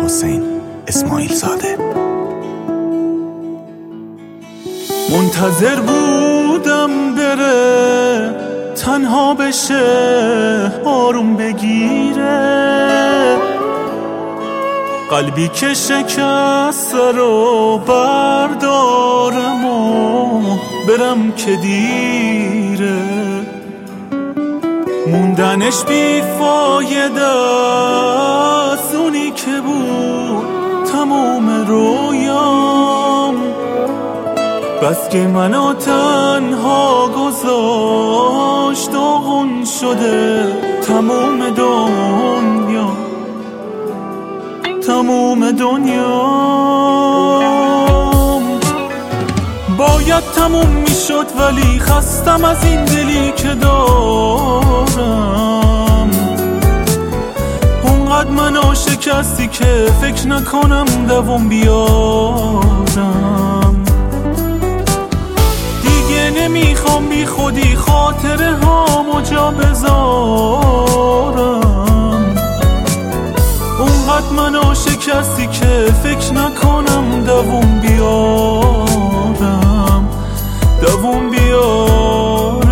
حسین اسماعیل زاده. منتظر بودم بره، تنها بشه، آروم بگیره، قلبی که شکسته رو بردارم و برم که دیره. موندنش بیفایده است، اونی که بود تموم رویام، بس که منو تنها گذاشت، داغون شده تموم دنیا، تموم دنیام. باید تموم میشد ولی خستم از این دلی که دارم. اونقدر منو شکستی که فکر نکنم دوام بیارم. دیگه نمیخوام بی خودی خاطره هامو جا بذارم. اونقدر منو شکستی که فکر نکنم دوام بیارم، دوام بیارم.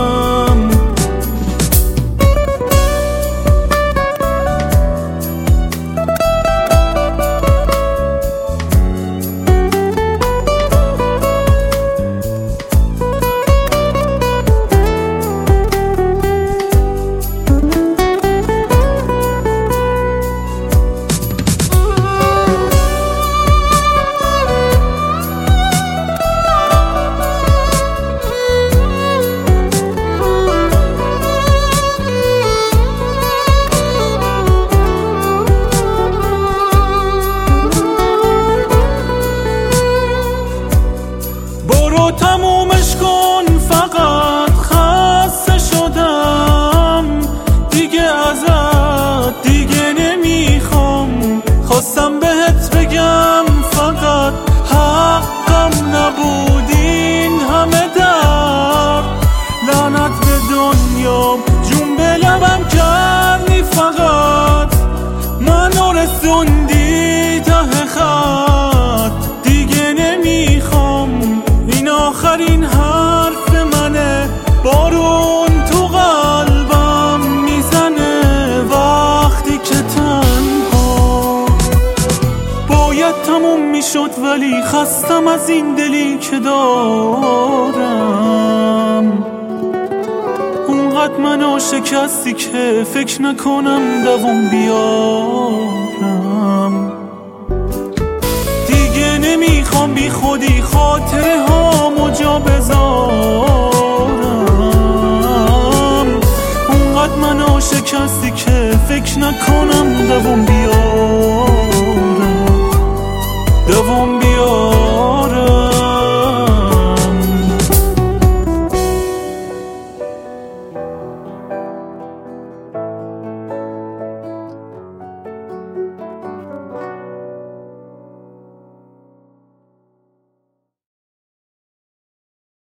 تمومش کن فقط، خسته شدم دیگه ازت، دیگه نمیخوام. خواستم بهت بگم فقط حقم نبود این همه درد. لعنت به دنیا جون به لبم کردی، فقط منو رسوندی ته خط. دیگه نمیخوام، این آخرین حرف منه. بارون تو قلبم میزنه وقتی که تنها. باید تموم میشد ولی خستم از این دلی که دارم. اونقدر منو شکستی که فکر نکنم دوام بیارم. دیگه نمیخوام بی خودی خاطره هامو جا بذارم. اونقدر منو شکستی که فکر نکنم دوام بیارم، دوام بیارم.